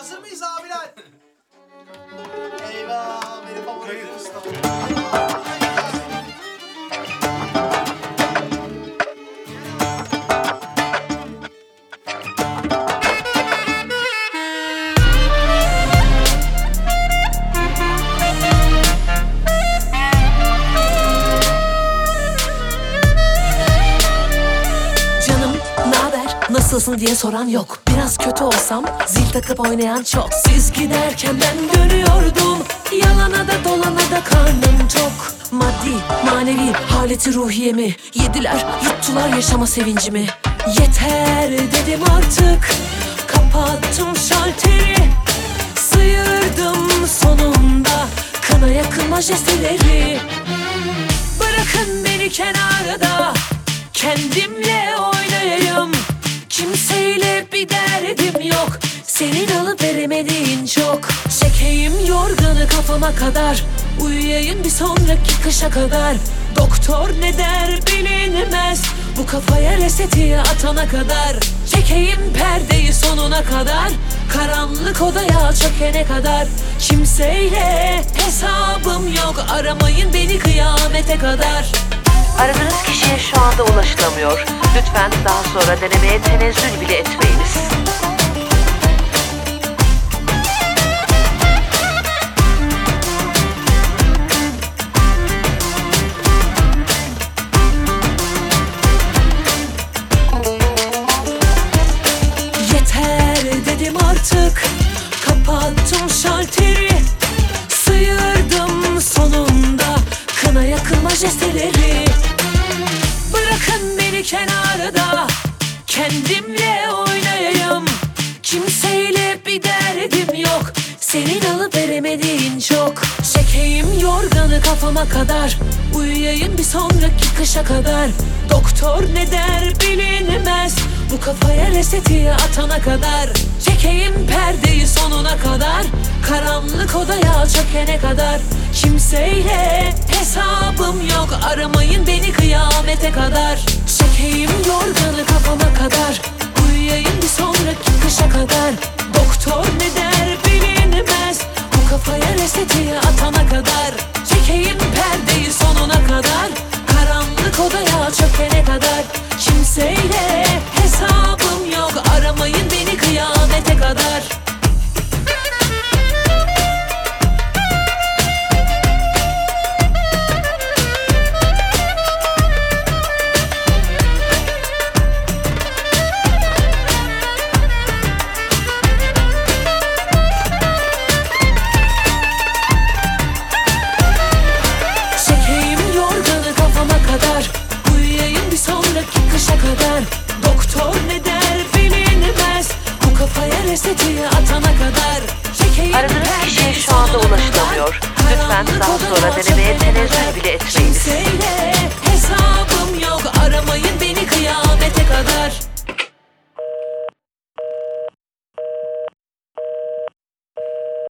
Hazır mıyız abiler? Eyvah, benim favorim Mustafa. Nasılsın diye soran yok. Biraz kötü olsam zil takıp oynayan çok. Siz giderken ben dönüyordum. Yalana da dolana da karnım tok. Maddi manevi haleti ruhiyemi yediler yuttular yaşama sevincimi. Yeter dedim artık, kapattım şalteri. Sıyırdım sonunda kına yakın majesteleri. Bırakın beni kenarda, kendimle oynayayım. Kimseyle bir derdim yok, senin alıp veremediğin çok. Çekeyim yorganı kafama kadar, uyuyayım bir sonraki kışa kadar. Doktor ne der bilinmez, bu kafaya reseti atana kadar. Çekeyim perdeyi sonuna kadar, karanlık odaya çökene kadar. Kimseyle hesabım yok, aramayın beni kıyamete kadar. Aradığınız kişiye şu anda ulaşılamıyor. Lütfen daha sonra denemeye tenezzül bile etmeyiniz. Yeter dedim artık, kapattım şalteri. Sıyırdım sonunda kına yakın majesteleri. Bırakın beni kenarda, kendimle oynayayım. Kimseyle bir derdim yok, senin alıp veremediğin çok. Çekeyim yorganı kafama kadar, uyuyayım bir sonraki kışa kadar. Doktor ne der bilinmez, bu kafaya reseti atana kadar. Çekeyim perdeyi sonuna kadar, karanlık odaya çökene kadar. Kimseyle hesabım yok, aramayın beni kıyamete kadar. Çekeyim yorganı kafama kadar, uyuyayım bir sonraki kışa kadar. Doktor ne der bilinmez, bu kafaya reseti atana kadar. Çekeyim perdeyi sonuna kadar, karanlık odaya çökene kadar. Kimseyle hesabım yok, aramayın beni kıyamete kadar. Doktor ne der bilinmez, bu kafaya reseti atana kadar. Aradığınız kişiye şu anda ulaşılamıyor. Lütfen daha sonra denemeye tenezzül bile etmeyiniz. Kimseyle hesap